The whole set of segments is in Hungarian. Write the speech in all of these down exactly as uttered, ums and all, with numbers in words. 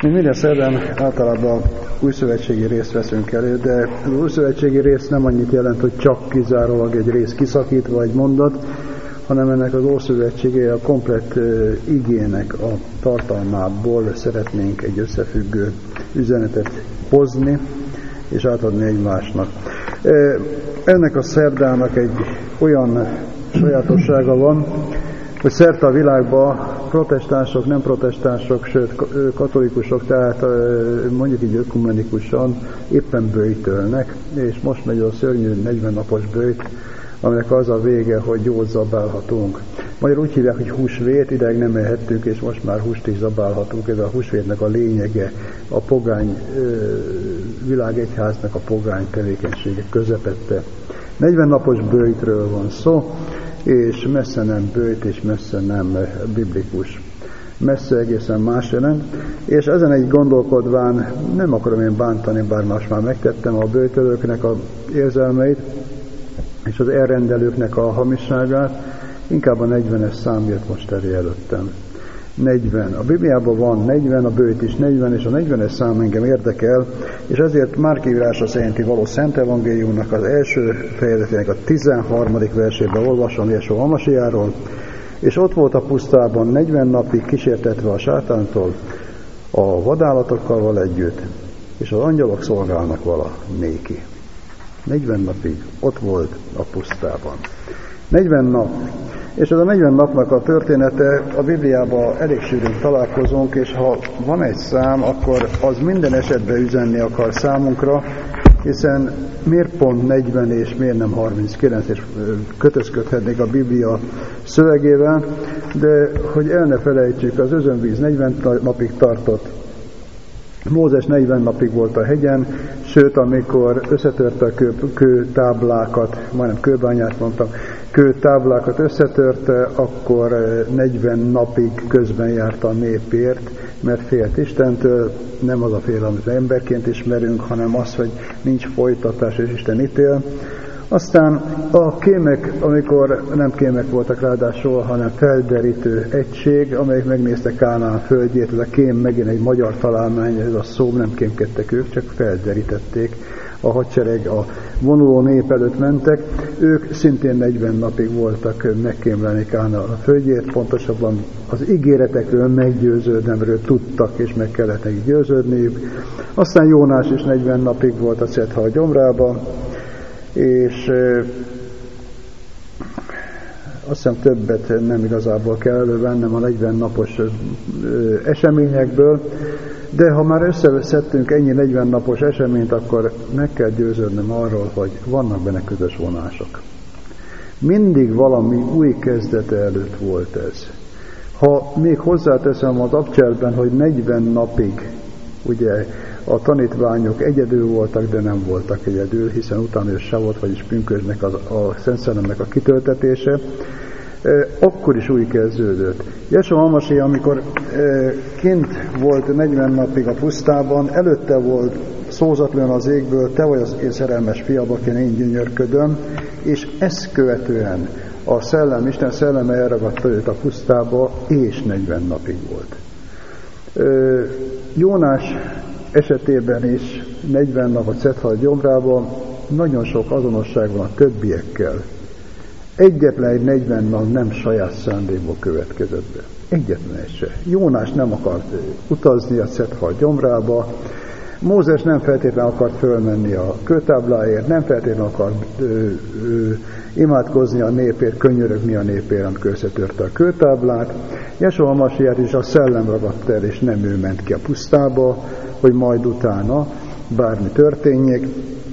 Mi minden szerdán általában újszövetségi részt veszünk elő, de az újszövetségi rész nem annyit jelent, hogy csak kizárólag egy rész kiszakítva egy mondat, hanem ennek az ószövetségi a komplett uh, igének a tartalmából szeretnénk egy összefüggő üzenetet hozni és átadni egymásnak. Uh, ennek a szerdának egy olyan sajátossága van, hogy szerte a világban protestánsok, nem protestánsok, sőt katolikusok, tehát mondjuk így ökumenikusan éppen böjtölnek, és most megy a szörnyű negyven napos böjt, aminek az a vége, hogy jót zabálhatunk. Magyar úgy hívják, hogy húsvét, ideig nem ehettünk, és most már húst is zabálhatunk. Ez a húsvétnek a lényege, a pogány világegyháznak a pogány tevékenysége közepette. negyven napos böjtről van szó, és messze nem böjt, és messze nem biblikus. Messze egészen más jelent, és ezen egy gondolkodván nem akarom én bántani, bár most már megtettem a böjtölőknek az érzelmeit, és az elrendelőknek a hamisságát, inkább a negyvenes szám jött most elé előttem. negyven. A Bibliában van negyven, a böjt is negyven, és a negyvenes szám engem érdekel, és ezért Márk írása szerinti való Szent Evangéliumnak az első fejezetének a tizenharmadik versében olvasom Jesó Hamasiáról, és ott volt a pusztában negyven napig kísértetve a sátántól, a vadállatokkal val együtt, és az angyalok szolgálnak vala néki. negyven napig ott volt a pusztában. negyven nap. És ez a negyven napnak a története a Bibliában elég sűrűn találkozunk, és ha van egy szám, akkor az minden esetben üzenni akar számunkra, hiszen miért pont negyven és miért nem harminckilenc, és kötözködhetnék a Biblia szövegével, de hogy el ne felejtsük, az özönvíz negyven napig tartott, Mózes negyven napig volt a hegyen, sőt, amikor összetörte a kő, kőtáblákat, majdnem kőbányát mondtam, kőtáblákat összetörte, akkor negyven napig közben járt a népért, mert félt Istentől, nem az a fél, amit emberként ismerünk, hanem az, hogy nincs folytatás, és Isten ítél. Aztán a kémek, amikor nem kémek voltak ráadásul, hanem felderítő egység, amelyik megnézte Kánaán földjét, ez a kém megint egy magyar találmány, ez a szó, nem kémkedtek ők, csak felderítették. A hadsereg, a vonuló nép előtt mentek, ők szintén negyven napig voltak megkémlelni Kánaán földjét, pontosabban az ígéretekről, meggyőződemről tudtak, és meg kellett nekik győződniük. Aztán Jónás is negyven napig volt a Szetthal gyomrában, és euh, azt hiszem többet nem igazából kell elővennem a negyven napos euh, eseményekből, de ha már összeszedtünk ennyi negyven napos eseményt, akkor meg kell győződnöm arról, hogy vannak benne közös vonások. Mindig valami új kezdete előtt volt ez. Ha még hozzáteszem az abcselben, hogy negyven napig, ugye, a tanítványok egyedül voltak, de nem voltak egyedül, hiszen utána jött Savot, vagyis pünkösdnek a, a Szent Szellemnek a kitöltetése, e, akkor is új kezdődött. Jesó Hamasiá, amikor e, kint volt negyven napig a pusztában, előtte volt szózatlan az égből, te vagy az én szerelmes fiam, akin én gyönyörködöm, és ezt követően a szellem, Isten szelleme elragadta őt a pusztába, és negyven napig volt. E, Jónás esetében is negyven nap a Szetthal gyomrában nagyon sok azonosság van a többiekkel. Egyetlen egy negyven nap nem saját szándékból következett be. Egyetlen egy se. Jónás nem akart utazni a Szetthal gyomrába, Mózes nem feltétlenül akart fölmenni a kőtábláért, nem feltétlenül akart ö, ö, imádkozni a népért, könyörögni a népért, amikor összetörte a kőtáblát. Jesó Hamasiát is a szellem ragadt el, és nem ő ment ki a pusztába, hogy majd utána bármi történjék.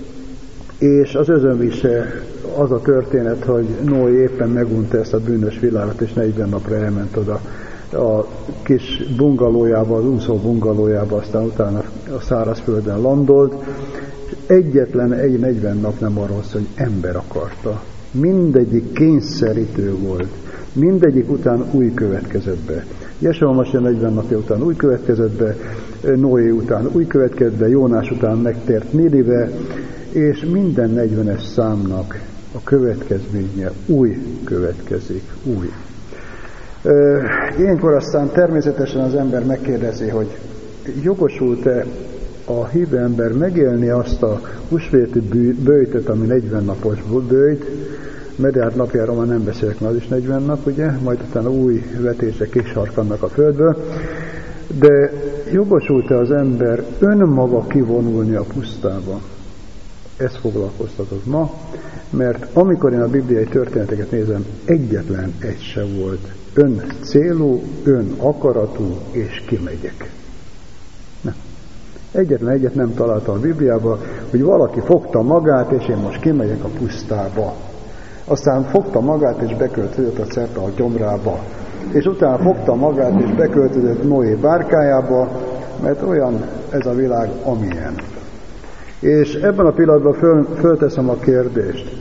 És az özönvíz az a történet, hogy Noé éppen megunta ezt a bűnös világot, és negyven napra elment oda a kis bungalójába, az úszó bungalójába, aztán utána a szárazföldön landolt. Egyetlen egy negyven nap nem arról szól, hogy ember akarta. Mindegyik kényszerítő volt. Mindegyik után új következett be. Jesó Hamasiá negyven napja után új következett be, Noé után új következett be, Jónás után megtért Ninive, és minden negyvenes számnak a következménye új következik, új. Ilyenkor aztán természetesen az ember megkérdezi, hogy jogosult-e a hívő ember megélni azt a húsvéti böjtöt, ami negyven napos böjt, Mediárd napjáról már nem beszélek, mert az is negyven nap, ugye, majd utána új vetések kisarkannak a földből, de jogosult-e az ember önmaga kivonulni a pusztába? Ez foglalkoztatott ma, mert amikor én a bibliai történeteket nézem, egyetlen egy se volt ön célú, ön akaratú, és kimegyek. Nem. Egyetlen egyet nem találtam a Bibliában, hogy valaki fogta magát, és én most kimegyek a pusztába. Aztán fogta magát, és beköltözött a Szertahal gyomrába. És utána fogta magát, és beköltözött Noé bárkájába, mert olyan ez a világ, amilyen. És ebben a pillanatban föl, fölteszem a kérdést.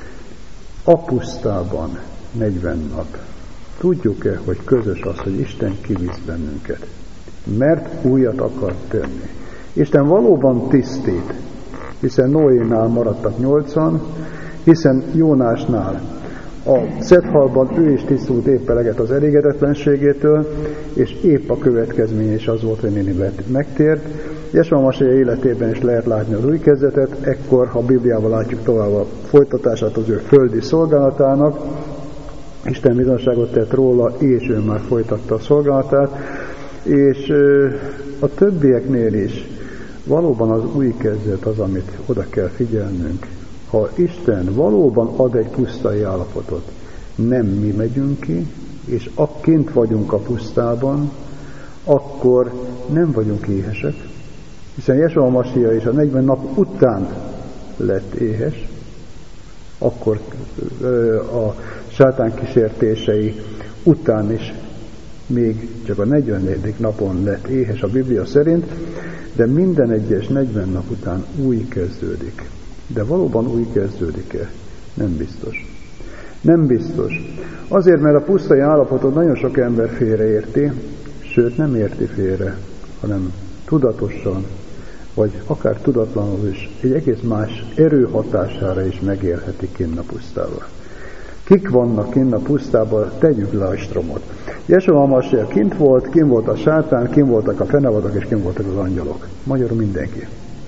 A pusztában negyven nap. Tudjuk-e, hogy közös az, hogy Isten kivisz bennünket? Mert újat akar tenni. Isten valóban tisztít, hiszen Noénál maradtak nyolcan, hiszen Jónásnál a Szethalban ő is tisztult épp eleget az elégedetlenségétől, és épp a következménye is az volt, hogy Ninive megtért. Jesua Masiha életében is lehet látni az új kezdetet, ekkor, ha a Bibliában látjuk tovább a folytatását az ő földi szolgálatának, Isten bizonságot tett róla, és ő már folytatta a szolgálatát, és a többieknél is valóban az új kezdet az, amit oda kell figyelnünk. Ha Isten valóban ad egy pusztai állapotot, nem mi megyünk ki, és akként vagyunk a pusztában, akkor nem vagyunk éhesek, hiszen Jesua Masiha is a negyven nap után lett éhes, akkor a sátán kísértései után is még csak a negyvenedik napon lett éhes a Biblia szerint, de minden egyes negyven nap után új kezdődik. De valóban új kezdődik-e? Nem biztos. Nem biztos. Azért, mert a pusztai állapotot nagyon sok ember félreérti, sőt nem érti félre, hanem tudatosan, vagy akár tudatlanul is, egy egész más erő hatására is megélheti kinn a pusztában. Kik vannak kinn a pusztában, tegyük le a stromot. Jesua Masiha kint volt, kint volt a sátán, kint voltak a fenevadak, és kint voltak az angyalok. Magyarul mindenki.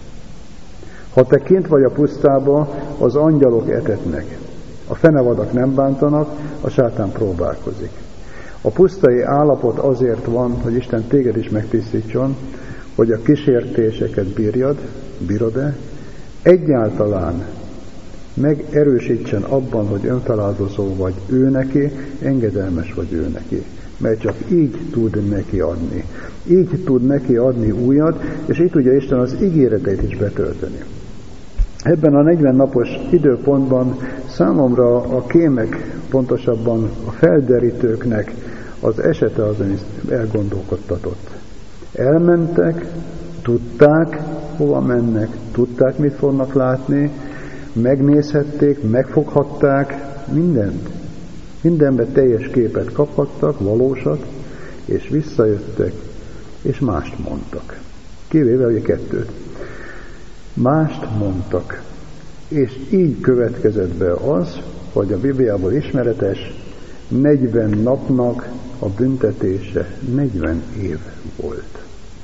Ha te kint vagy a pusztában, az angyalok etetnek. A fenevadak nem bántanak, a sátán próbálkozik. A pusztai állapot azért van, hogy Isten téged is megtisztítson, hogy a kísértéseket bírjad, bírod-e, egyáltalán megerősítsen abban, hogy önfeláldozó vagy ő neki, engedelmes vagy ő neki. Mert csak így tud neki adni. Így tud neki adni újat, és így tudja Isten az ígéreteit is betölteni. Ebben a negyven napos időpontban számomra a kémek, pontosabban a felderítőknek az esete az, amit elgondolkodtatott. Elmentek, tudták, hova mennek, tudták, mit fognak látni, megnézhették, megfoghatták, mindent. Mindenben teljes képet kaphattak, valósat, és visszajöttek, és mást mondtak. Kivéve ugye kettőt. Mást mondtak. És így következett be az, hogy a Bibliából ismeretes negyven napnak a büntetése negyven év volt.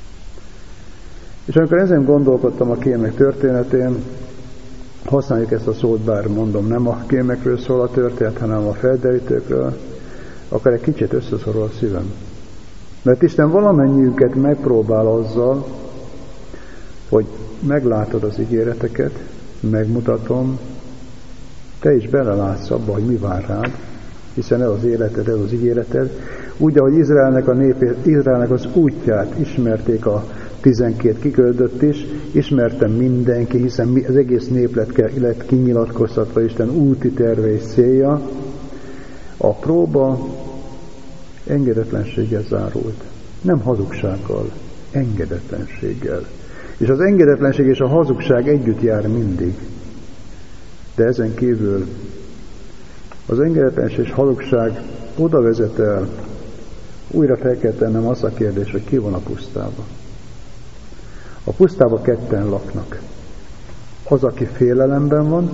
És amikor ezen gondolkodtam a kémek történetén, használjuk ezt a szót, bár mondom, nem a kémekről szól a történet, hanem a felderítőkről, akkor egy kicsit összeszorul a szívem. Mert Isten valamennyiünket megpróbál azzal, hogy meglátod az ígéreteket, megmutatom, te is belelátsz abba, hogy mi vár rád, hiszen ez az életed, ez az ígéreted. Úgy, ahogy Izraelnek, a nép, Izraelnek az útját ismerték a tizenkét kiküldött is, ismertem mindenki, hiszen az egész nép lett, lett kinyilatkoztatva Isten úti terve és célja. A próba engedetlenséggel zárult. Nem hazugsággal, engedetlenséggel. És az engedetlenség és a hazugság együtt jár mindig. De ezen kívül az engedetlenség és hazugság oda vezet el, újra fel kell tennem azt a kérdést, hogy ki van a pusztában. A pusztában ketten laknak. Az, aki félelemben van,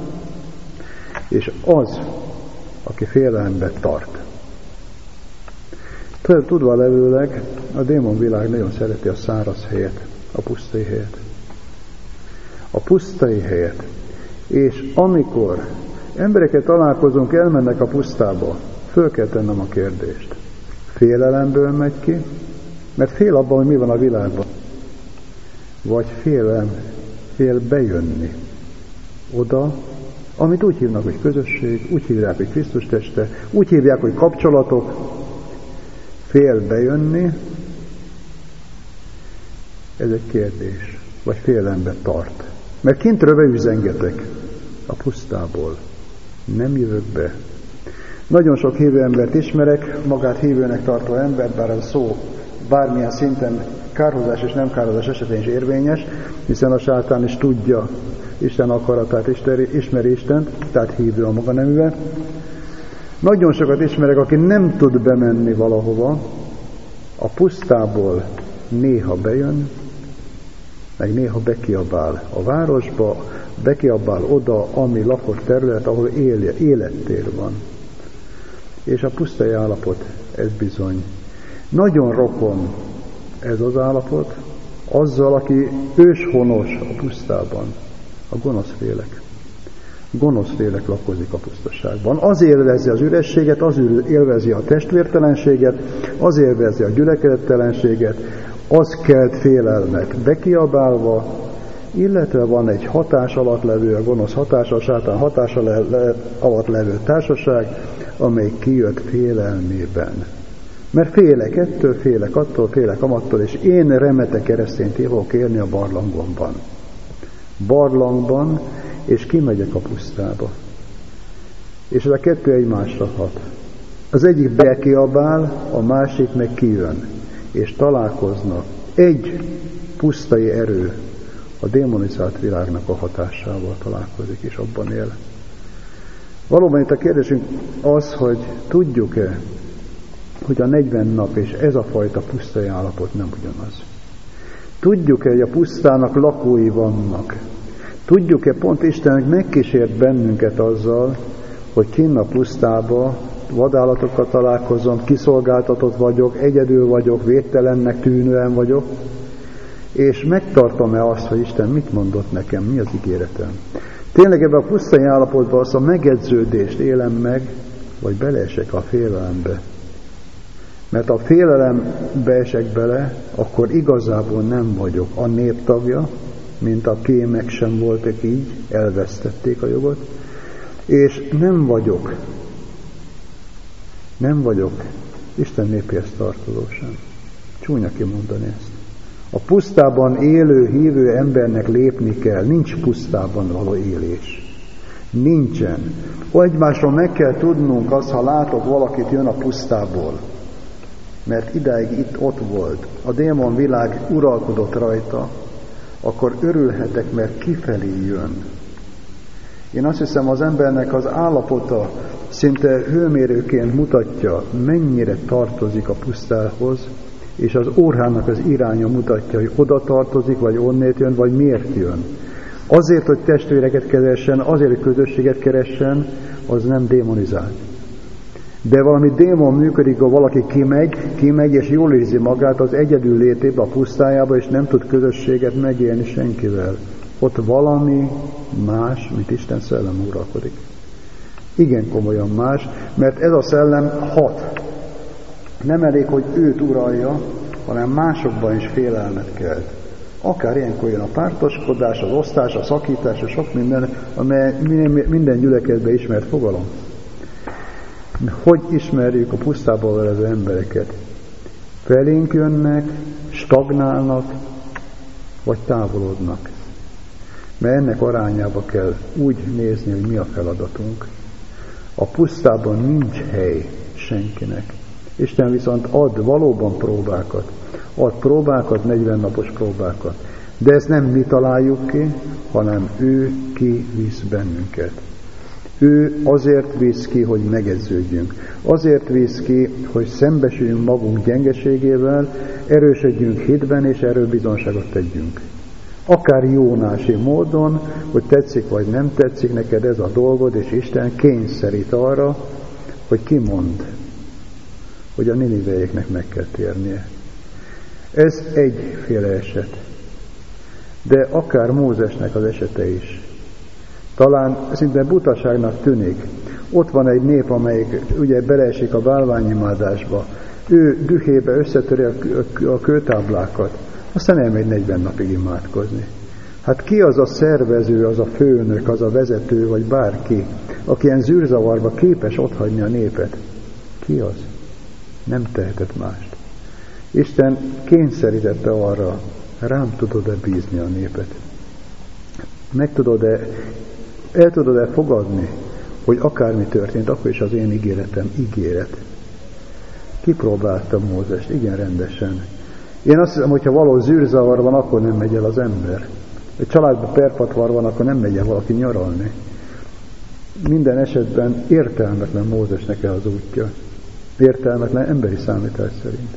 és az, aki félelemben tart. Tudva levőleg, a démonvilág nagyon szereti a száraz helyet, a pusztai helyet. A pusztai helyet. És amikor embereket találkozunk, elmennek a pusztába, föl kell tennem a kérdést. Félelemből megy ki, mert fél abban, hogy mi van a világban. Vagy félelem, fél bejönni oda, amit úgy hívnak, hogy közösség, úgy hívják, hogy Krisztus teste, úgy hívják, hogy kapcsolatok, fél bejönni, ez egy kérdés, vagy félelembe tart. Mert kintről beüzengetek a pusztából, nem jövök be. Nagyon sok hívő embert ismerek, magát hívőnek tartó embert, bár a szó bármilyen szinten kárhozás és nem kárhozás esetén is érvényes, hiszen a sátán is tudja Isten akaratát, ismeri Istent, tehát hívő a maga neművel. Nagyon sokat ismerek, aki nem tud bemenni valahova, a pusztából néha bejön, meg néha bekiabál a városba, bekiabál oda, ami lakott terület, ahol él, élettér van. És a pusztai állapot, ez bizony nagyon rokon ez az állapot, azzal, aki őshonos a pusztában, a gonoszfélek. Gonoszfélek lakozik a pusztaságban. Az élvezi az ürességet, az élvezi a testvértelenséget, az élvezi a gyülekezettelenséget, az kelt félelmet bekiabálva, illetve van egy hatás alatt levő, a gonosz hatása, a sátán hatása le, le, alatt levő társaság, amely kijött félelmében. Mert félek ettől, félek attól, félek amattól, és én remete keresztényt fogok élni a barlangomban. Barlangban, és kimegyek a pusztába. És ez a kettő egymásra hat. Az egyik bekiabál, a másik meg kijön, és találkoznak. Egy pusztai erő a démonizált világnak a hatásával találkozik, és abban él. Valóban itt a kérdésünk az, hogy tudjuk-e, hogy a negyven nap és ez a fajta pusztai állapot nem ugyanaz. Tudjuk-e, hogy a pusztának lakói vannak? Tudjuk-e, pont Isten megkísért bennünket azzal, hogy kinn a pusztába vadállatokkal találkozom, kiszolgáltatott vagyok, egyedül vagyok, védtelennek tűnően vagyok, és megtartom-e azt, hogy Isten mit mondott nekem, mi az ígéretem? Tényleg ebben a pusztai állapotban azt a megedződést élem meg, vagy beleesek a félelembe? Mert ha a félelembe esek bele, akkor igazából nem vagyok a nép tagja, mint a kémek sem voltak így, elvesztették a jogot, és nem vagyok, nem vagyok Isten népéhez tartozó sem. Csúnya kimondani ezt. A pusztában élő, hívő embernek lépni kell, nincs pusztában való élés. Nincsen. Egymásról meg kell tudnunk azt, ha látok valakit jön a pusztából, mert idáig itt ott volt, a démon világ uralkodott rajta, akkor örülhetek, mert kifelé jön. Én azt hiszem, az embernek az állapota szinte hőmérőként mutatja, mennyire tartozik a pusztához, és az órának az iránya mutatja, hogy oda tartozik, vagy onnét jön, vagy miért jön. Azért, hogy testvéreket keressen, azért, hogy közösséget keressen, az nem démonizált. De valami démon működik, ha valaki kimegy, kimegy és jól érzi magát az egyedül létébe a pusztájába, és nem tud közösséget megélni senkivel. Ott valami más, mint Isten szellem uralkodik. Igen komolyan más, mert ez a szellem hat. Nem elég, hogy őt uralja, hanem másokban is félelmet kelt. Akár ilyenkor jön a pártoskodás, az osztás, a szakítás, és sok minden, amely minden gyülekezetben ismert fogalom. Hogy ismerjük a pusztában velező embereket? Felénk jönnek, stagnálnak, vagy távolodnak. Mert ennek arányába kell úgy nézni, hogy mi a feladatunk. A pusztában nincs hely senkinek. Isten viszont ad valóban próbákat. Ad próbákat, negyven napos próbákat. De ezt nem mi találjuk ki, hanem ő kivisz bennünket. Ő azért visz ki, hogy megedződjünk. Azért visz ki, hogy szembesüljünk magunk gyengeségével, erősödjünk hitben, és erről bizonságot tegyünk. Akár jónási módon, hogy tetszik vagy nem tetszik neked ez a dolgod, és Isten kényszerít arra, hogy kimond. hogy a niniveieknek meg kell térnie. Ez egyféle eset. De akár Mózesnek az esete is. Talán szinte butaságnak tűnik. Ott van egy nép, amelyik ugye beleesik a bálványimádásba. Ő dühébe összetöri a kőtáblákat, aztán elmegy negyven napig imádkozni. Hát ki az a szervező, az a főnök, az a vezető, vagy bárki, aki ilyen zűrzavarba képes otthagyni a népet? Ki az? Nem tehetett mást. Isten kényszerítette arra, rám tudod-e bízni a népet? Meg tudod-e, el tudod-e fogadni, hogy akármi történt, akkor is az én ígéretem ígéret? Kipróbálta Mózest, igen rendesen. Én azt hiszem, hogyha való zűrzavar van, akkor nem megy el az ember. Egy családban perpatvar van, akkor nem megy el valaki nyaralni. Minden esetben értelmetlen Mózesnek az útja. Értelmetlen emberi számítás szerint.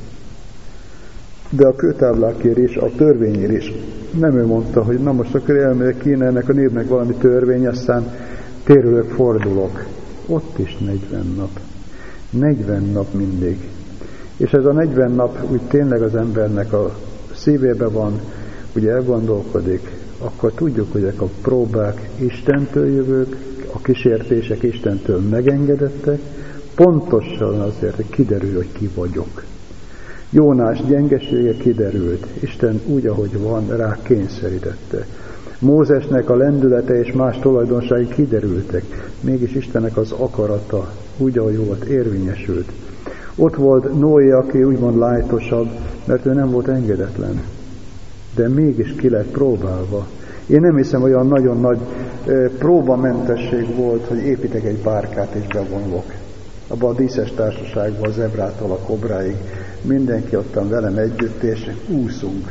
De a kőtáblákért is, a törvényért is. Nem ő mondta, hogy na most akkor elmegyek, kéne ennek a népnek valami törvény, aztán térülök, fordulok. Ott is negyven nap. negyven nap mindig. És ez a negyven nap úgy tényleg az embernek a szívébe van, ugye elgondolkodik, akkor tudjuk, hogy ezek a próbák Istentől jövők, a kísértések Istentől megengedettek, pontosan azért, hogy kiderül, hogy ki vagyok. Jónás gyengesége kiderült, Isten úgy, ahogy van, rá kényszerítette. Mózesnek a lendülete és más tulajdonságai kiderültek, mégis Istennek az akarata úgy, ahogy volt, érvényesült. Ott volt Noé, aki úgymond lájtosabb, mert ő nem volt engedetlen. De mégis ki lett próbálva. Én nem hiszem, hogy olyan nagyon nagy e, próbamentesség volt, hogy építek egy bárkát és bevonulok. Abban a díszes társaságban, az ebrától a kobráig, mindenki ottan velem együtt, és úszunk.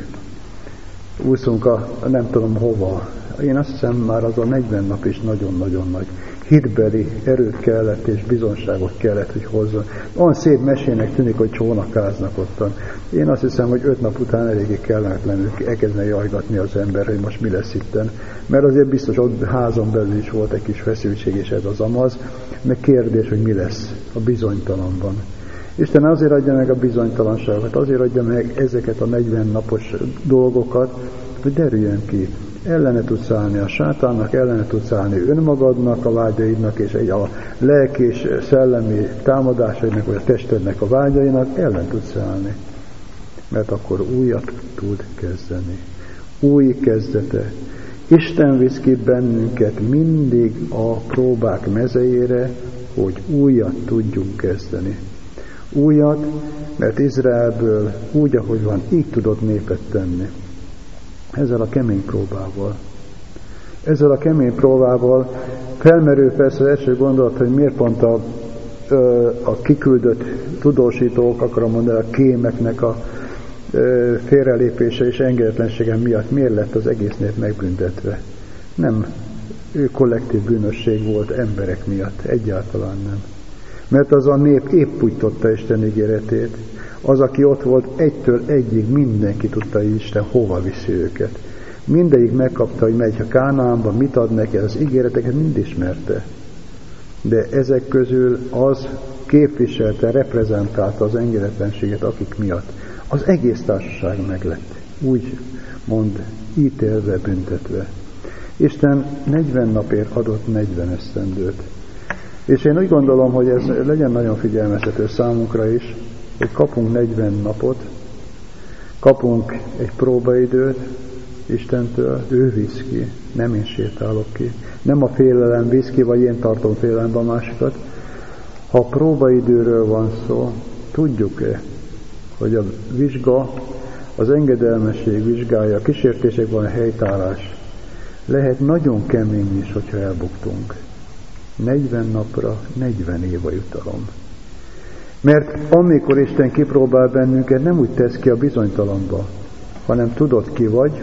Úszunk a nem tudom hova. Én azt hiszem, már az a negyven nap is nagyon-nagyon nagy hitbeli erőt kellett és bizonságot kellett, hogy hozzon. Olyan szép mesének tűnik, hogy csónakáznak ottan. Én azt hiszem, hogy öt nap után eléggé kellemetlenül elkezdne jajgatni az ember, hogy most mi lesz itten. Mert azért biztos ott házon belül is volt egy kis feszültség, és ez az amaz, meg kérdés, hogy mi lesz a bizonytalanban. Isten azért adja meg a bizonytalanságot, azért adja meg ezeket a negyven napos dolgokat, hogy derüljön ki. Ellene tudsz állni a sátánnak, ellene tudsz állni önmagadnak, a vágyaidnak, és egy a lelki és szellemi támadásaidnak, vagy a testednek a vágyainak ellen tudsz állni. Mert akkor újat tud kezdeni. Új kezdete. Isten visz ki bennünket mindig a próbák mezejére, hogy újat tudjunk kezdeni. Újat, mert Izraelből úgy, ahogy van, így tudott népet tenni. Ezzel a kemény próbával. Ezzel a kemény próbával felmerül persze az első gondolat, hogy miért pont a, a kiküldött tudósítók, akarom mondani, a kémeknek a félrelépése és engedetlensége miatt miért lett az egész nép megbüntetve. Nem, ő kollektív bűnösség volt emberek miatt, egyáltalán nem. Mert az a nép épp úgy tudta Isten ígéretét, az, aki ott volt egytől egyig, mindenki tudta, hogy Isten hova viszi őket. Mindegyik megkapta, hogy megy a Kánaánba, mit ad neki, az ígéreteket mind ismerte. De ezek közül az képviselte, reprezentálta az engedetlenséget, akik miatt. Az egész társaság meglett, úgy mond, ítélve, büntetve. Isten negyven napért adott negyven esztendőt. És én úgy gondolom, hogy ez legyen nagyon figyelmeztető számunkra is, hogy kapunk negyven napot, kapunk egy próbaidőt Istentől, ő visz ki, nem én sétálok ki. Nem a félelem visz ki, vagy én tartom félelembe a másikat. Ha a próbaidőről van szó, tudjuk-e, hogy a vizsga, az engedelmesség vizsgája, a kísértésekben a helytállás lehet nagyon kemény is, hogyha elbuktunk. negyven napra, negyven év a jutalom. Mert amikor Isten kipróbál bennünket, nem úgy tesz ki a bizonytalanba, hanem tudod ki vagy,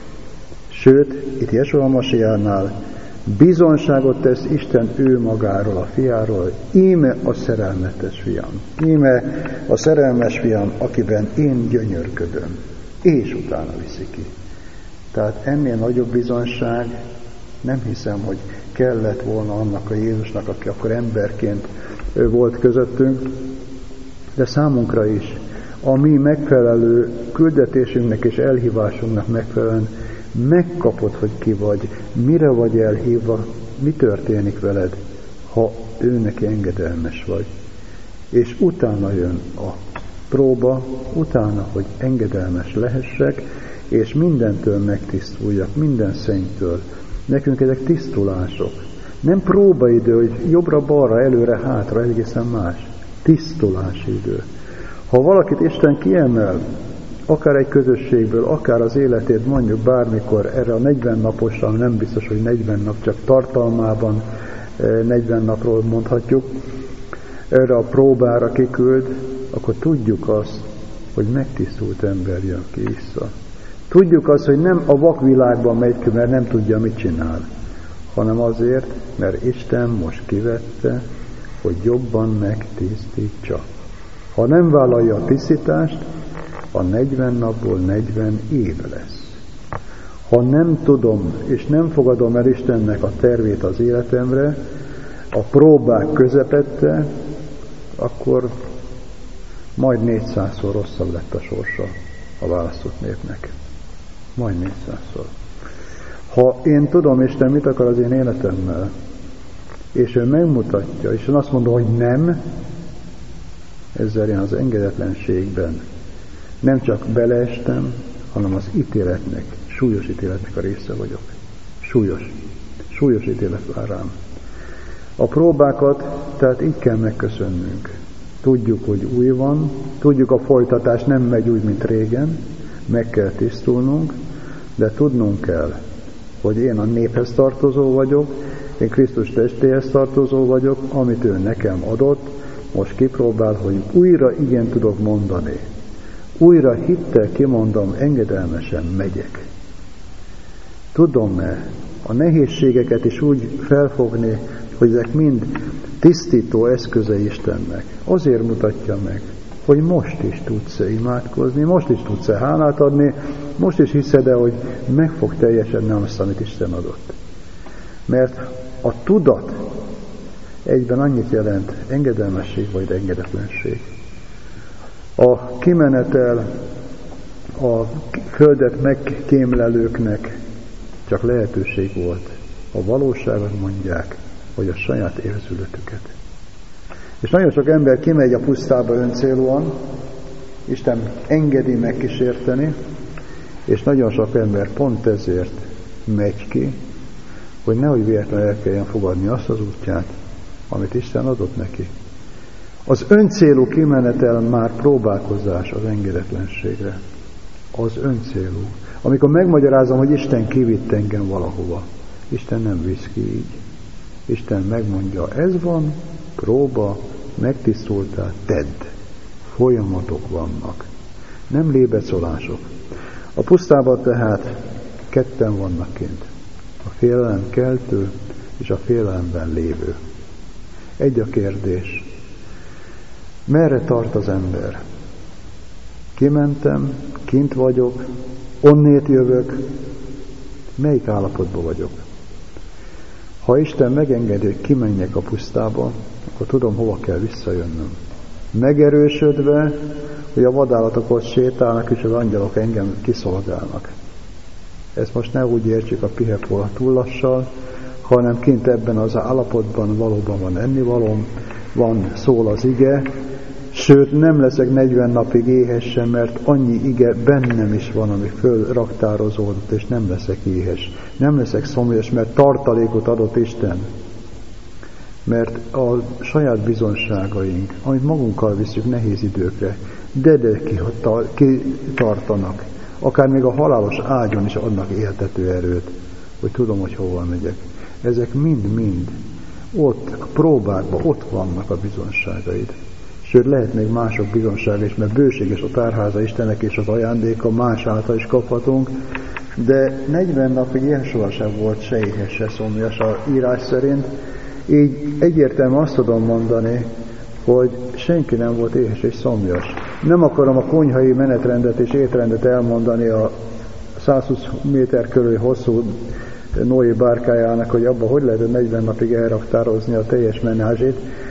sőt, itt Jesua Masiánál bizonságot tesz Isten ő magáról, a fiáról, íme a szerelmetes fiam, íme a szerelmes fiam, akiben én gyönyörködöm, és utána viszi ki. Tehát ennél nagyobb bizonság nem hiszem, hogy kellett volna annak a Jézusnak, aki akkor emberként volt közöttünk, de számunkra is, a mi megfelelő küldetésünknek és elhívásunknak megfelelően megkapod, hogy ki vagy, mire vagy elhívva, mi történik veled, ha ő neki engedelmes vagy. És utána jön a próba, utána, hogy engedelmes lehessek, és mindentől megtisztuljak, minden szentől. Nekünk ezek tisztulások. Nem próbaidő, hogy jobbra-balra, előre-hátra, egészen más. Tisztulási idő. Ha valakit Isten kiemel, akár egy közösségből, akár az életét mondjuk bármikor erre a negyven naposra, nem biztos, hogy negyven nap, csak tartalmában negyven napról mondhatjuk, erre a próbára kiküld, akkor tudjuk azt, hogy megtisztult ember jön ki vissza. Tudjuk azt, hogy nem a vakvilágban megy ki, mert nem tudja, mit csinál, hanem azért, mert Isten most kivette, hogy jobban megtisztítsa. Ha nem vállalja a tisztítást, a negyven napból negyven év lesz. Ha nem tudom, és nem fogadom el Istennek a tervét az életemre, a próbák közepette, akkor majd négyszázszor rosszabb lett a sorsa a választott népnek. Majd négyszázszor. Ha én tudom, Isten mit akar az én életemmel, és ő megmutatja, és én azt mondom, hogy nem, ezzel én az engedetlenségben nem csak beleestem, hanem az ítéletnek, súlyos ítéletnek a része vagyok. Súlyos. Súlyos ítélet vár rám. A próbákat tehát így kell megköszönnünk. Tudjuk, hogy új van, tudjuk, a folytatás nem megy úgy, mint régen, meg kell tisztulnunk, de tudnunk kell, hogy én a néphez tartozó vagyok, én Krisztus testéhez tartozó vagyok, amit ő nekem adott, most kipróbál, hogy újra igen tudok mondani. Újra hittel kimondom, engedelmesen megyek. Tudom-e a nehézségeket is úgy felfogni, hogy ezek mind tisztító eszköze Istennek. Azért mutatja meg, hogy most is tudsz-e imádkozni, most is tudsz-e hálát adni, most is hiszed-e, hogy meg fog teljesedni azt, amit Isten adott. Mert a tudat egyben annyit jelent, engedelmesség vagy engedetlenség. A kimenetel a földet megkémlelőknek csak lehetőség volt. A valóságot mondják, vagy a saját érzületüket. És nagyon sok ember kimegy a pusztába öncélúan, Isten engedi megkísérteni, és nagyon sok ember pont ezért megy ki, hogy nehogy véletlenül el kelljen fogadni azt az útját, amit Isten adott neki. Az öncélú kimenetel már próbálkozás az engedetlenségre. Az öncélú. Amikor megmagyarázom, hogy Isten kivitt engem valahova, Isten nem visz ki így. Isten megmondja, ez van, próba, megtisztultál, tedd. Folyamatok vannak. Nem lébecolások. A pusztában tehát ketten vannak kint. A félelem keltő és a félelemben lévő. Egy a kérdés. Merre tart az ember? Kimentem, kint vagyok, onnét jövök, melyik állapotban vagyok? Ha Isten megengedi, hogy kimenjek a pusztába, akkor tudom, hova kell visszajönnöm. Megerősödve, hogy a vadállatok ott sétálnak, és az angyalok engem kiszolgálnak. Ezt most ne úgy értsük a pihepol túllassal, hanem kint ebben az állapotban valóban van ennivalóm, van, szól az ige, sőt nem leszek negyven napig éhes sem, mert annyi ige bennem is van, ami fölraktározódott, és nem leszek éhes. Nem leszek szomjas, mert tartalékot adott Isten. Mert a saját bizonságaink, amit magunkkal viszünk nehéz időkre, de de kitartanak. Akár még a halálos ágyon is adnak éltető erőt, hogy tudom, hogy hova megyek. Ezek mind-mind ott, a próbákban ott vannak a bizonságaid. Sőt, lehet még mások bizonsága is, mert bőséges a tárháza Istennek és az ajándéka, más által is kaphatunk, de negyven napig ilyen sohasem volt se éhes, se szomjas a írás szerint. Így egyértelműen azt tudom mondani, hogy senki nem volt éhes és szomjas. Nem akarom a konyhai menetrendet és étrendet elmondani a százhúsz méter körül hosszú Noé bárkájának, hogy abba hogy lehet negyven napig elraktározni a teljes menázsit,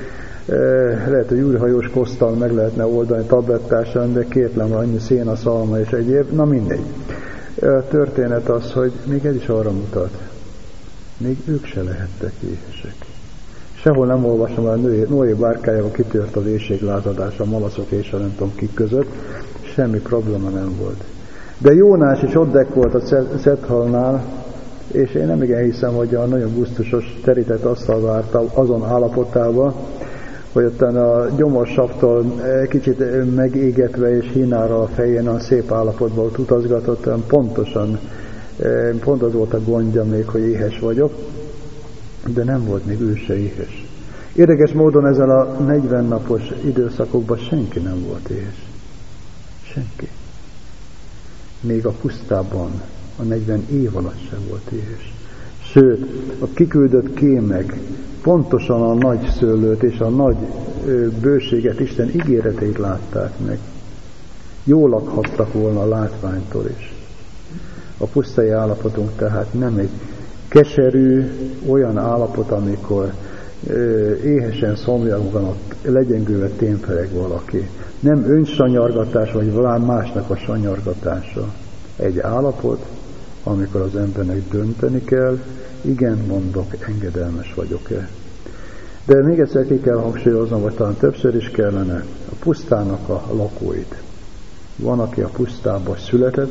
Lehet, hogy űrhajós koszttal meg lehetne oldani tablettásan, de kétlem, annyi szén, szalma és egyéb. Na mindegy. A történet az, hogy még ez is arra mutat. Még ők se lehettek éhesek. Sehol nem olvasom, hogy a Noé bárkájában kitört az éhséglázadás a malaszok és a nem tudom kik között. Semmi probléma nem volt. De Jónás is oddek volt a Szethalnál, és én nem igen hiszem, hogy a nagyon gusztusos terített asztal várta azon állapotában, hogy ottan a gyomorsavtól kicsit megégetve és hínára a fején a szép állapotban ott utazgatott, pontosan, pont az volt a gondja még, hogy éhes vagyok, de nem volt még ő se éhes. Érdekes módon ezzel a negyven napos időszakokban senki nem volt éhes. Senki. Még a pusztában a negyven év alatt sem volt éhes. Sőt, a kiküldött kémek pontosan a nagy szőlőt és a nagy ö, bőséget, Isten ígéreteit látták meg. Jól lakhattak volna a látványtól is. A pusztai állapotunk tehát nem egy keserű olyan állapot, amikor ö, éhesen szomjagon ott legyengülve témpereg valaki. Nem önsanyargatás, vagy valami másnak a sanyargatása. Egy állapot, amikor az embernek dönteni kell, igen, mondok, engedelmes vagyok-e. De még egyszer ki kell hangsúlyoznom, vagy talán többször is kellene, a pusztának a lakóit. Van, aki a pusztába született,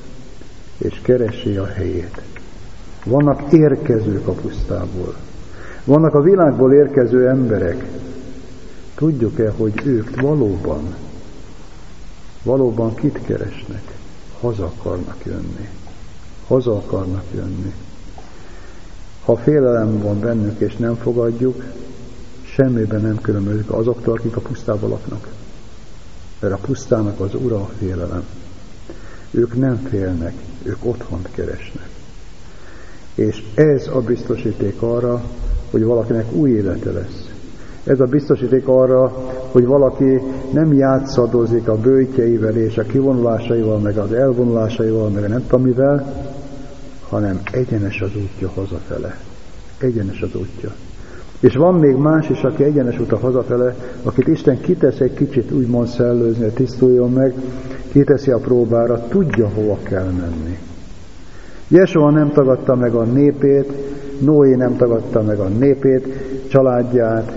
és keresi a helyét. Vannak érkezők a pusztából. Vannak a világból érkező emberek. Tudjuk-e, hogy ők valóban, valóban kit keresnek? Haza akarnak jönni. Haza akarnak jönni. Ha félelem van bennük, és nem fogadjuk, semmiben nem különbözik azoktól, akik a pusztában laknak. Mert a pusztának az ura a félelem. Ők nem félnek, ők otthont keresnek. És ez a biztosíték arra, hogy valakinek új élete lesz. Ez a biztosíték arra, hogy valaki nem játszadozik a böjtjeivel és a kivonulásaival, meg az elvonulásaival, meg a nem tudom mivel, hanem egyenes az útja hazafele. Egyenes az útja. És van még más is, aki egyenes út a hazafele, akit Isten kitesz egy kicsit úgymond szellőzni, hogy tisztuljon meg, kiteszi a próbára, tudja, hova kell menni. Jesua nem tagadta meg a népét, Noé nem tagadta meg a népét, családját.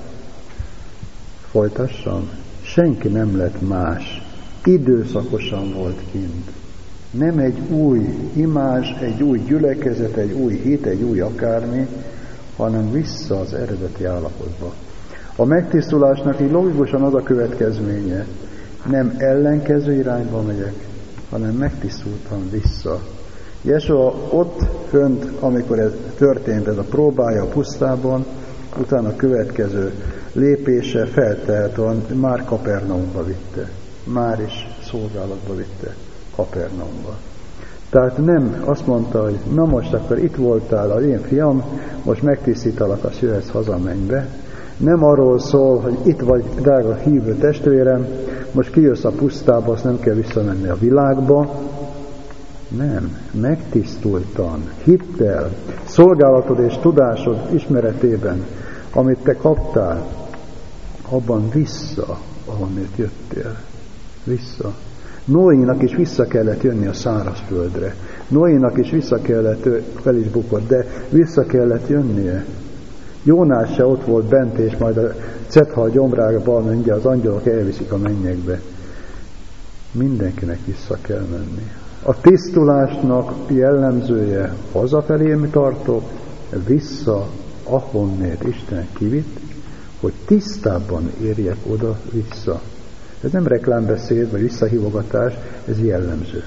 Folytassam, senki nem lett más. Időszakosan volt kint. Nem egy új imázs, egy új gyülekezet, egy új hit, egy új akármi, hanem vissza az eredeti állapotba. A megtisztulásnak így logikusan az a következménye, nem ellenkező irányba megyek, hanem megtisztultam vissza. Jesua ott fönt, amikor ez történt, ez a próbája a pusztában, utána a következő lépése feltehetően már Kapernaumba vitte. Már is szolgálatba vitte Kapernaumba. Tehát nem azt mondta, hogy na most akkor itt voltál az én fiam, most megtisztítalak, azt jöhetsz haza, menj be. Nem arról szól, hogy itt vagy, drága hívő testvérem, most kijössz a pusztába, azt nem kell visszamenni a világba. Nem, megtisztultan, hittel, szolgálatod és tudásod ismeretében, amit te kaptál, abban vissza, ahonnét jöttél. Vissza. Noénak is vissza kellett jönni a szárazföldre. Noénak is vissza kellett, fel is bukott, de vissza kellett jönnie. Jónás se ott volt bent, és majd a Cethal gyomrába mondja, az angyalok elviszik a mennyekbe. Mindenkinek vissza kell menni. A tisztulásnak jellemzője hazafelé mi tartok, vissza, ahonnét Isten kivitt, hogy tisztábban érjek oda vissza. Ez nem reklámbeszéd, vagy visszahívogatás, ez jellemző.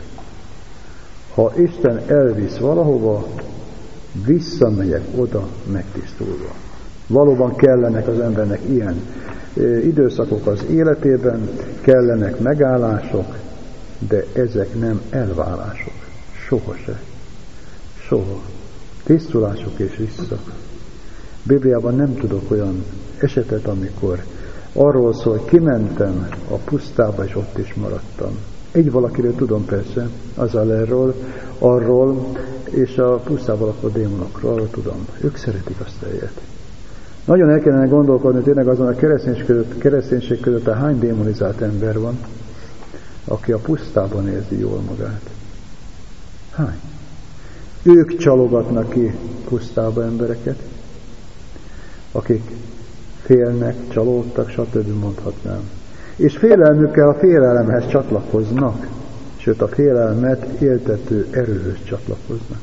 Ha Isten elvisz valahova, visszamegyek oda megtisztulva. Valóban kellenek az embernek ilyen időszakok az életében, kellenek megállások, de ezek nem elválások. Soha se. Soha. Tisztulások és vissza. Bibliában nem tudok olyan esetet, amikor arról szól, hogy kimentem a pusztába, és ott is maradtam. Egy valakiről tudom persze, az Alerről, arról, és a pusztában lakó démonokról, arról tudom. Ők szeretik azt helyet. Nagyon el kellene gondolkodni tényleg azon a kereszténység között, kereszténység között a hány démonizált ember van, aki a pusztában érzi jól magát. Hány? Ők csalogatnak ki pusztába embereket, akik félnek, csalódtak, stb. Mondhatnám. És félelmükkel a félelemhez csatlakoznak, sőt a félelmet éltető erőhöz csatlakoznak.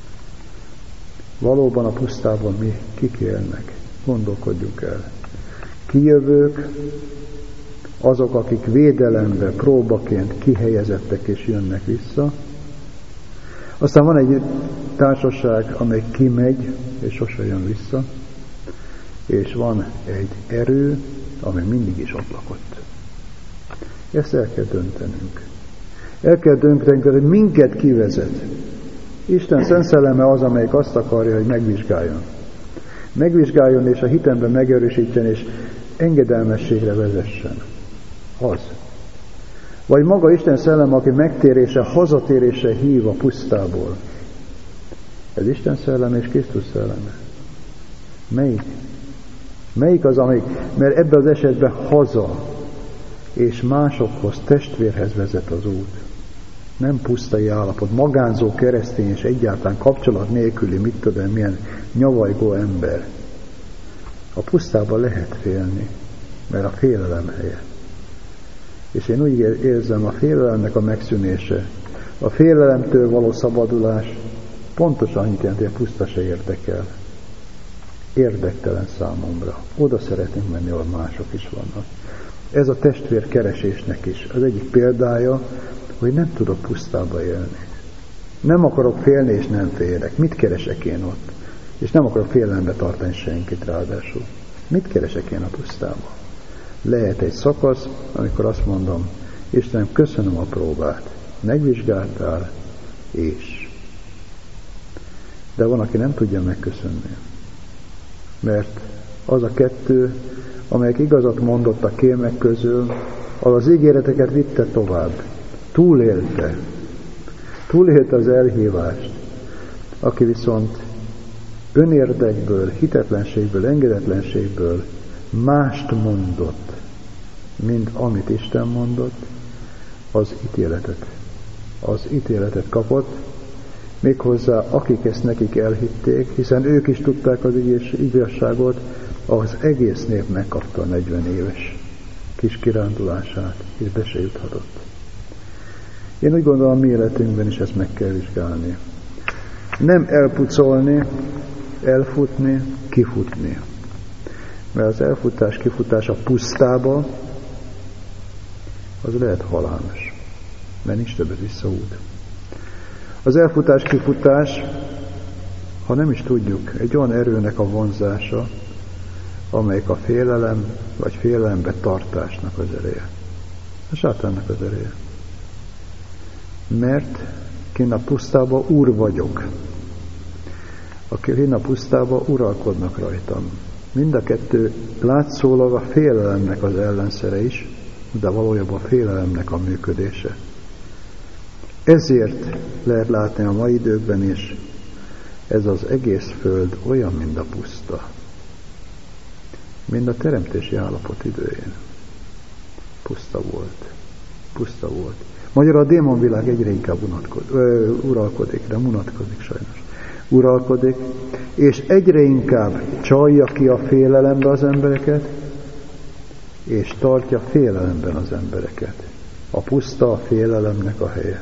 Valóban a pusztában mi kik élnek? Gondolkodjunk el. Kijövők, azok, akik védelembe, próbaként kihelyezettek és jönnek vissza. Aztán van egy társaság, amely kimegy és sose jön vissza, és van egy erő, amely mindig is ott lakott. Ezt el kell döntenünk. El kell döntenünk, hogy minket kivezet. Isten Szent Szelleme az, amelyik azt akarja, hogy megvizsgáljon. Megvizsgáljon, és a hitemben megerősítsen, és engedelmességre vezessen. Az. Vagy maga Isten Szelleme, aki megtérése, hazatérése hív a pusztából. Ez Isten Szelleme és Krisztus Szelleme. Melyik? Melyik az, amelyik? Mert ebben az esetben haza és másokhoz, testvérhez vezet az út. Nem pusztai állapot, magánzó keresztény és egyáltalán kapcsolat nélküli, mit tudom, milyen nyavajgó ember. A pusztában lehet félni, mert a félelem helye. És én úgy érzem, a félelemnek a megszűnése, a félelemtől való szabadulás pontosan annyit jelenti, hogy a puszta se érdekel. Érdektelen számomra. Oda szeretnénk menni, ahol mások is vannak. Ez a testvér keresésnek is az egyik példája, hogy nem tudok pusztába élni. Nem akarok félni, és nem félek. Mit keresek én ott? És nem akarok félelembe tartani senkit ráadásul. Mit keresek én a pusztába? Lehet egy szakasz, amikor azt mondom, Istenem, köszönöm a próbát, megvizsgáltál, és. De van, aki nem tudja megköszönni. Mert az a kettő, amelyek igazat mondott a kémek közül, az az ígéreteket vitte tovább. Túlélte. Túlélte az elhívást. Aki viszont önérdekből, hitetlenségből, engedetlenségből mást mondott, mint amit Isten mondott, az ítéletet. Az ítéletet kapott, méghozzá akik ezt nekik elhitték, hiszen ők is tudták az igazságot, az egész nép megkapta a negyven éves kis kirándulását, és be se juthatott. Én úgy gondolom, mi életünkben is ezt meg kell vizsgálni. Nem elpucolni, elfutni, kifutni. Mert az elfutás, kifutás a pusztába, az lehet halálos. Mert nincs többet visszaút. Az elfutás, kifutás, ha nem is tudjuk, egy olyan erőnek a vonzása, amelyik a félelem, vagy félelembe tartásnak az ereje. A sátánnak az ereje. Mert kinn a pusztába úr vagyok. Aki kinn a pusztába uralkodnak rajtam. Mind a kettő látszólag a félelemnek az ellenszere is, de valójában a félelemnek a működése. Ezért lehet látni a mai időkben is, ez az egész föld olyan, mint a puszta. Mint a teremtési állapot idején. Puszta volt. Puszta volt. Magyarul a démonvilág egyre inkább unatkodik, ö, uralkodik, de unatkodik sajnos. Uralkodik, és egyre inkább csalja ki a félelembe az embereket, és tartja félelemben az embereket. A puszta a félelemnek a helye.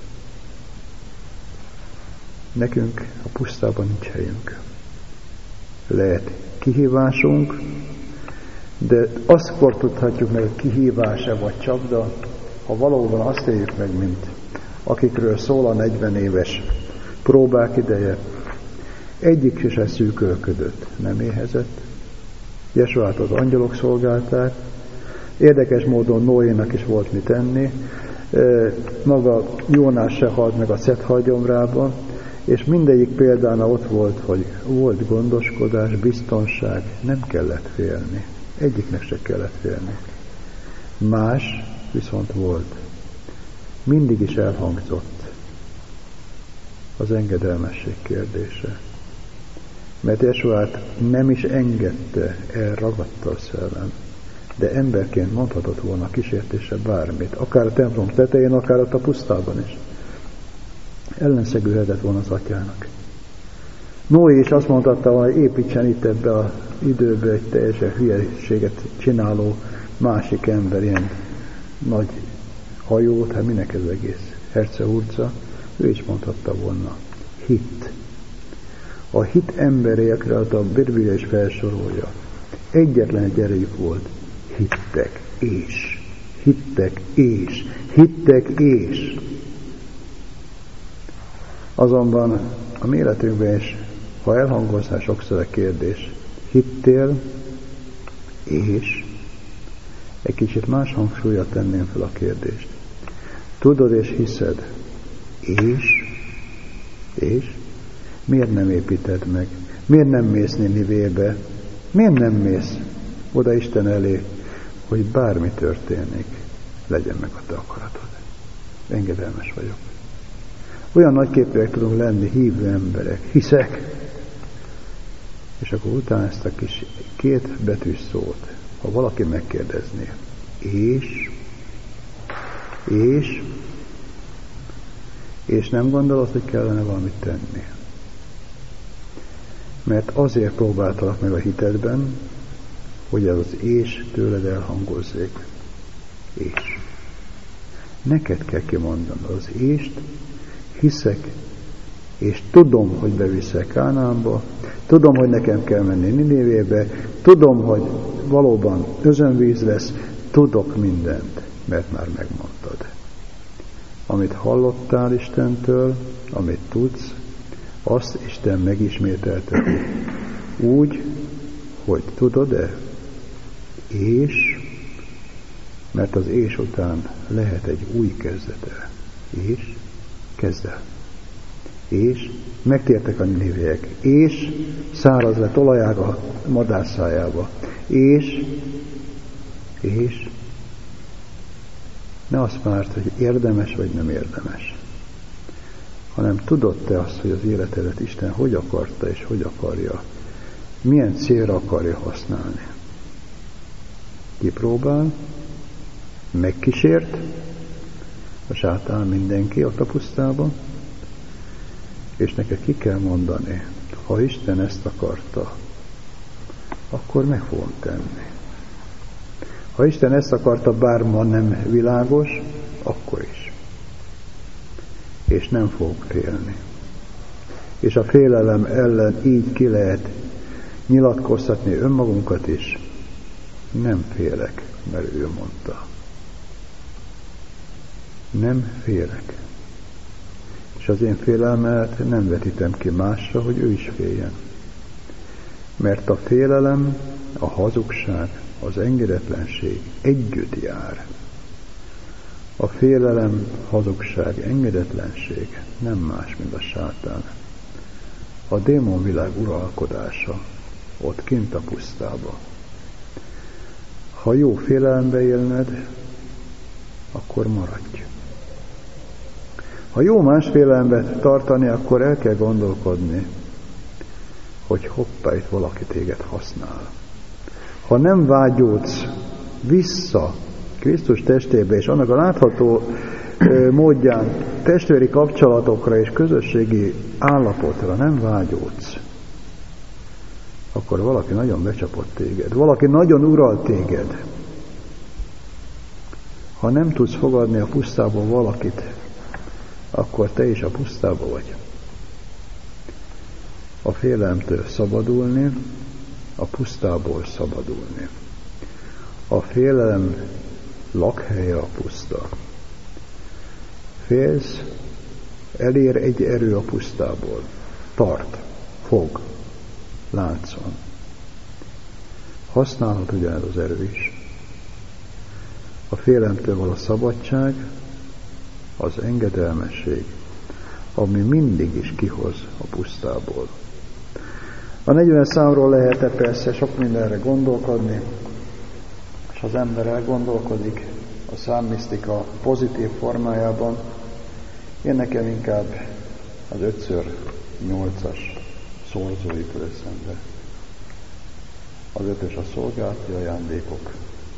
Nekünk a pusztában nincs helyünk. Lehet kihívásunk, de azkor tudhatjuk meg, hogy kihívás-e vagy csapda, ha valóban azt éljük meg, mint akikről szól a negyven éves próbák ideje. Egyik se szűkölködött, nem éhezett. Jesuát az angyalok szolgálták. Érdekes módon Noénak is volt mit enni. Maga Jónás se halt meg a Szethagyomrában, és mindegyik példánál ott volt, hogy volt gondoskodás, biztonság, nem kellett félni. Egyiknek se kellett félni. Más viszont volt. Mindig is elhangzott az engedelmesség kérdése. Mert Jesuát nem is engedte, elragadta a szellem. De emberként mondhatott volna kísértése bármit, akár a templom tetején, akár ott a pusztában is. Ellenszegülhetett volna az atyának. Noé is azt mondhatta, hogy építsen itt ebbe az időbe egy teljesen hülyeséget csináló másik ember, ilyen nagy hajót, hát minek ez egész herce-hurca, ő is mondhatta volna. Hit. A hit emberekre a Biblia is felsorolja. Egyetlen egy erejük volt. Hittek és. Hittek és. Hittek és. Azonban a mi életünkben is, ha elhangozná sokszor a kérdés, hittél és, egy kicsit más hangsúlyat tenném fel a kérdést. Tudod és hiszed, és, és, miért nem építed meg? Miért nem mész Ninivébe? Miért nem mész oda Isten elé, hogy bármi történik, legyen meg a te akaratod? Engedelmes vagyok. Olyan nagyképűek tudunk lenni, hívő emberek, hiszek. És akkor utána ezt a kis két betűs szót, ha valaki megkérdezné, és, és, és nem gondolod, hogy kellene valamit tenni. Mert azért próbáltalak meg a hitedben, hogy ez az és tőled elhangozzék. És. Neked kell kimondanod az ést, hiszek, és tudom, hogy beviszek Kánaánba, tudom, hogy nekem kell menni Ninivébe, tudom, hogy valóban özönvíz lesz, tudok mindent, mert már megmondtad. Amit hallottál Istentől, amit tudsz, azt Isten megismételteti. Úgy, hogy tudod-e? És, mert az és után lehet egy új kezdete. És, kezd el. És megtértek a ninivéiek. És száraz lett olajág a madárszájába. És, és, ne azt várt, hogy érdemes vagy nem érdemes, hanem tudod te azt, hogy az életedet Isten hogy akarta és hogy akarja, milyen célra akarja használni. Kipróbál, megkísért, a sátán mindenki ott a pusztában, és neked ki kell mondani, ha Isten ezt akarta, akkor meg fogom tenni. Ha Isten ezt akarta, bár ma nem világos, akkor is. És nem fogok félni. És a félelem ellen így ki lehet nyilatkoztatni önmagunkat is. Nem félek, mert ő mondta. Nem félek. És az én félelmet nem vetítem ki másra, hogy ő is féljen. Mert a félelem, a hazugság, az engedetlenség együtt jár. A félelem, hazugság, engedetlenség nem más, mint a sátán. A démonvilág uralkodása ott kint a pusztába. Ha jó félelembe élned, akkor maradj. Ha jó más félelembe tartani, akkor el kell gondolkodni, hogy hoppá, itt valaki téged használ. Ha nem vágyódsz vissza Krisztus testébe, és annak a látható módján testvéri kapcsolatokra és közösségi állapotra nem vágyódsz, akkor valaki nagyon becsapott téged, valaki nagyon ural téged. Ha nem tudsz fogadni a pusztában valakit, akkor te is a pusztában vagy. A félelemtől szabadulni, a pusztából szabadulni. A félelem lakhelye a puszta. Félsz, elér egy erő a pusztából. Tart, fog, láncon. Használhat ugyanez az erő is. A félelemtől való szabadság, az engedelmesség, ami mindig is kihoz a pusztából. A negyvenes számról lehet-e persze sok mindenre gondolkodni, és az ember elgondolkodik a számmisztika pozitív formájában. Én nekem inkább az ötször nyolcas szorzóitől eszembe. Az ötös a szolgálati ajándékok.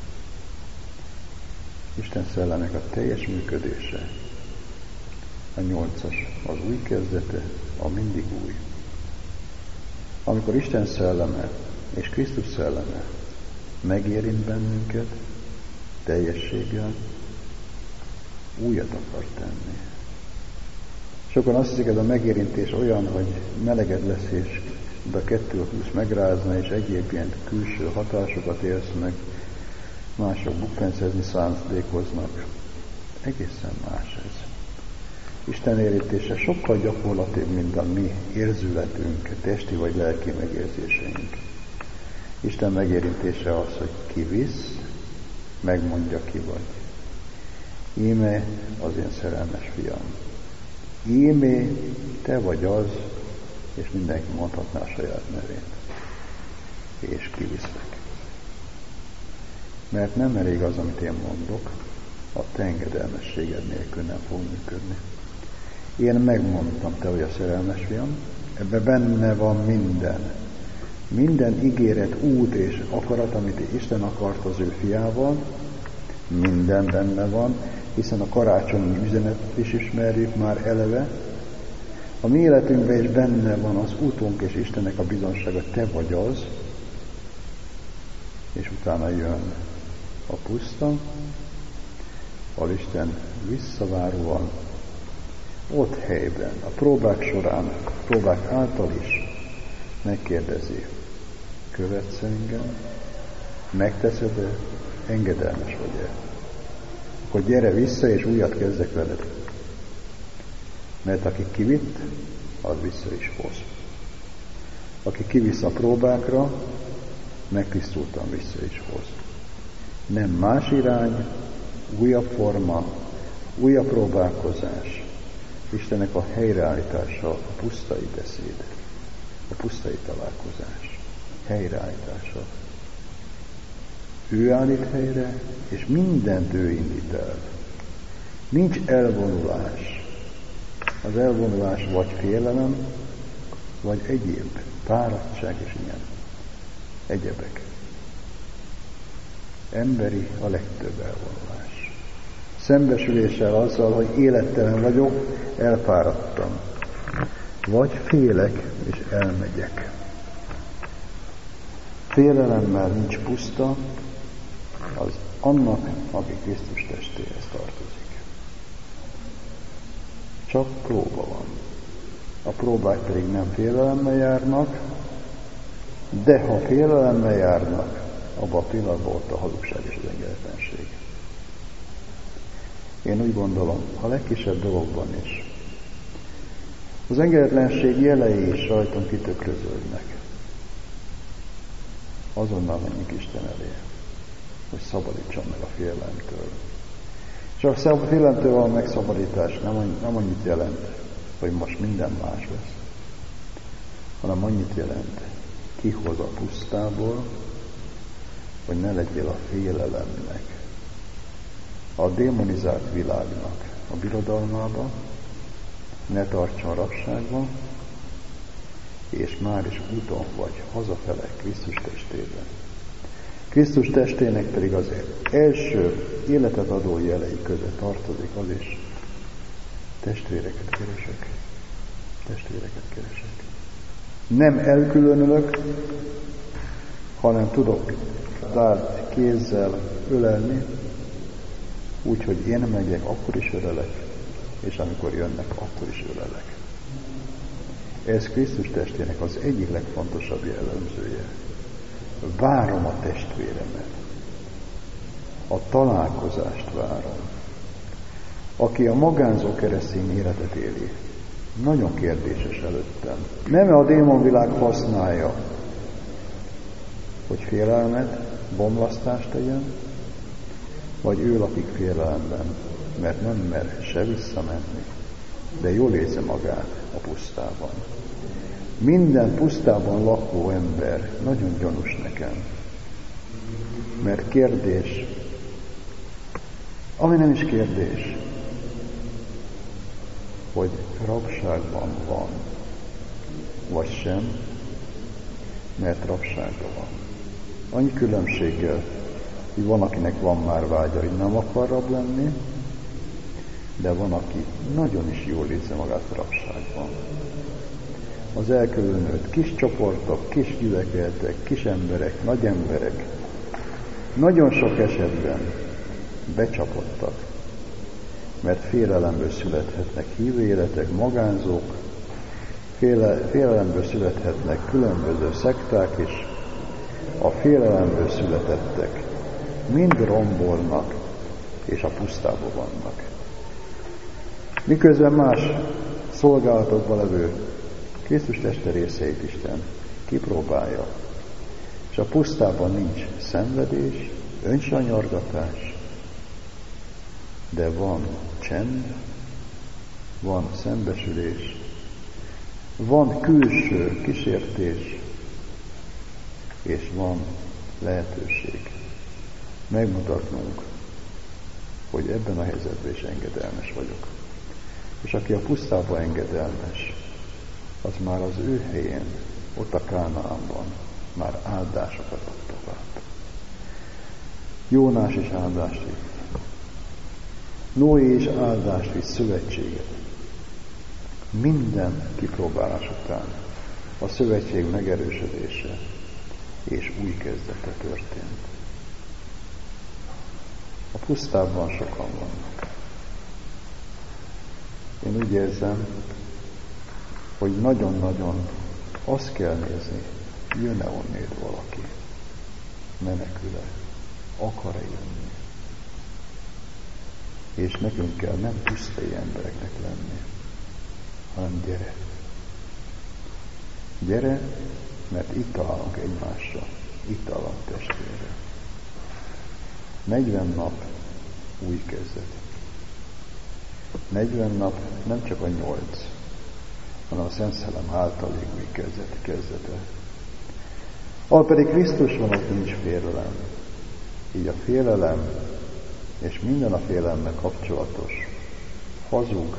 Isten szellemek a teljes működése. A nyolcas az új kezdete, a mindig új. Amikor Isten szelleme és Krisztus szelleme megérint bennünket teljességgel, újat akar tenni. Sokan azt hiszik, ez a megérintés olyan, hogy meleged lesz, és de a kettő a húsz megrázna, és egyéb ilyen külső hatásokat élsz meg, mások bukfencezni szándékoznak. Egészen más ez. Isten érintése sokkal gyakorlatibb, mint a mi érzületünk, testi vagy lelki megérzéseink. Isten megérintése az, hogy kivisz, megmondja, ki vagy. Íme az én szerelmes fiam. Íme te vagy az, és mindenki mondhatná a saját nevét. És kiviszlek. Mert nem elég az, amit én mondok, a te engedelmességed nélkül nem fog működni. Én megmondtam, te vagy a szerelmes fiam, ebben benne van minden. Minden ígéret, út és akarat, amit Isten akart az ő fiával, minden benne van, hiszen a karácsonyi üzenetet is ismerjük már eleve. A mi életünkben is benne van az útunk és Istennek a bizonsága, te vagy az, és utána jön a puszta, ahol Isten visszaváróan, ott helyben, a próbák során, a próbák által is megkérdezi, követsz engem, megteszed-e, engedelmes vagy-e? Akkor gyere vissza, és újat kezdek veled. Mert aki kivitt, az vissza is hoz. Aki kivisz a próbákra, megtisztultan vissza is hoz. Nem más irány, újabb forma, újabb próbálkozás. Istennek a helyreállítása, a pusztai beszéd, a pusztai találkozás, helyreállítása. Ő állít helyre, és mindent ő indít el. Nincs elvonulás. Az elvonulás vagy félelem, vagy egyéb, fáradtság és ilyen egyebek. Emberi a legtöbb elvonulás. Szembesüléssel azzal, hogy élettelen vagyok, elfáradtam. Vagy félek, és elmegyek. Félelemmel nincs puszta, az annak, aki Krisztus testéhez tartozik. Csak próba van. A próbák pedig nem félelemmel járnak, de ha félelemmel járnak, abban a pillanatban ott a hazugság és az engedetlenség. Én úgy gondolom, a legkisebb dologban is. Az engedetlenség jelei is rajtunk kitükröződnek. Azonnal menjünk Isten elé, hogy szabadítson meg a félelemtől. Csak a félelemtől van megszabadítás, nem, nem annyit jelent, hogy most minden más lesz, hanem annyit jelent, kihoz a pusztából, hogy ne legyél a félelemnek, a démonizált világnak a birodalmába, ne tartson rabságba, és már is úton vagy hazafele Krisztus testében. Krisztus testének pedig az első életet adó jelei között tartozik az is. Testvéreket keresek. Testvéreket keresek. Nem elkülönülök, hanem tudok tárt kézzel ölelni, úgyhogy én megyek, akkor is ölelek, és amikor jönnek, akkor is ölelek. Ez Krisztus testének az egyik legfontosabb jellemzője. Várom a testvéremet. A találkozást várom. Aki a magánzó keresztény életet éli, nagyon kérdéses előttem. Nem a démonvilág használja, hogy félelmet, bomlasztást tegyen, vagy ő lakik félelemben, mert nem mer se visszamenni, de jól érzi magát a pusztában. Minden pusztában lakó ember nagyon gyanús nekem, mert kérdés, ami nem is kérdés, hogy rabságban van, vagy sem, mert rabságban van. Annyi különbséggel, hogy van, akinek van már vágya, hogy nem akar rab lenni, de van, aki nagyon is jól érzi magát rabságban. Az elkülönült kis csoportok, kis gyülekezetek, kis emberek, nagy emberek nagyon sok esetben becsapottak, mert félelemből születhetnek hívő életek, magánzók, féle, félelemből születhetnek különböző szekták is, a félelemből születettek mind rombolnak, és a pusztában vannak. Miközben más szolgálatokban levő Krisztus teste részeit Isten kipróbálja, és a pusztában nincs szenvedés, önsanyargatás, de van csend, van szembesülés, van külső kísértés, és van lehetőség megmutatnunk, hogy ebben a helyzetben is engedelmes vagyok. És aki a pusztában engedelmes, az már az ő helyén, ott a Kánaánban már áldásokat ad tovább. Jónás is áldást vitt. Noé is áldást vitt, szövetséget. Minden kipróbálás után a szövetség megerősödése és új kezdete történt. A pusztában sokan vannak. Én úgy érzem, hogy nagyon-nagyon azt kell nézni, jön-e onnét valaki, menekül-e, akar-e jönni. És nekünk kell nem pusztai embereknek lenni, hanem gyere. Gyere, mert itt találunk egymásra, itt találunk testvérre. negyven nap új kezdet. negyven nap nem csak a nyolc, hanem a Szent Szellem általi új kezdet, kezdete. Ahol pedig Krisztus van, ott nincs félelem. Így a félelem, és minden a félelemmel kapcsolatos, hazug,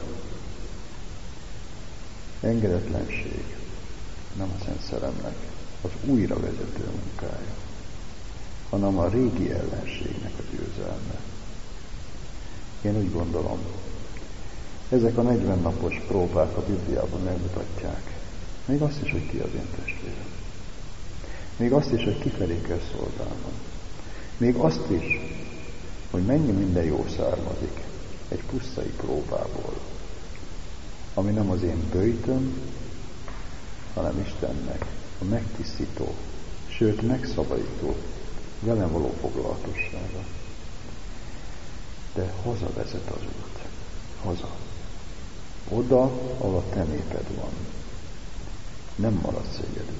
engedetlenség, nem a Szent Szellemnek az újra vezető munkája, hanem a régi ellenségnek a győzelme. Én úgy gondolom, ezek a negyven napos próbák a Bibliában megmutatják, még azt is, hogy ki az én testvérem. Még azt is, hogy kifelé kell szolgálnom. Még azt is, hogy mennyi minden jó származik egy pusztai próbából, ami nem az én böjtöm, hanem Istennek a megtisztító, sőt megszabadító, velem való foglalatossága. De haza vezet az út. Haza. Oda, ahol a te néped van. Nem maradsz egyedül.